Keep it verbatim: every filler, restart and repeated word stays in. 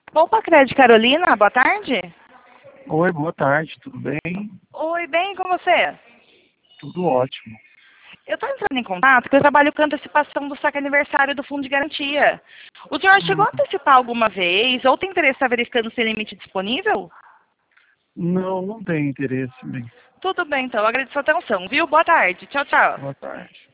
Opa, Crédito Carolina, boa tarde. Oi, boa tarde, tudo bem? Oi, bem com você? Tudo ótimo. Eu estou entrando em contato porque eu trabalho com antecipação do saque aniversário do Fundo de Garantia. O senhor chegou Hum, a antecipar alguma vez ou tem interesse em estar verificando se tem limite disponível? não, não tenho interesse, bem. Tudo bem, então. Eu agradeço a atenção, viu? Boa tarde. Tchau, tchau. Boa tarde.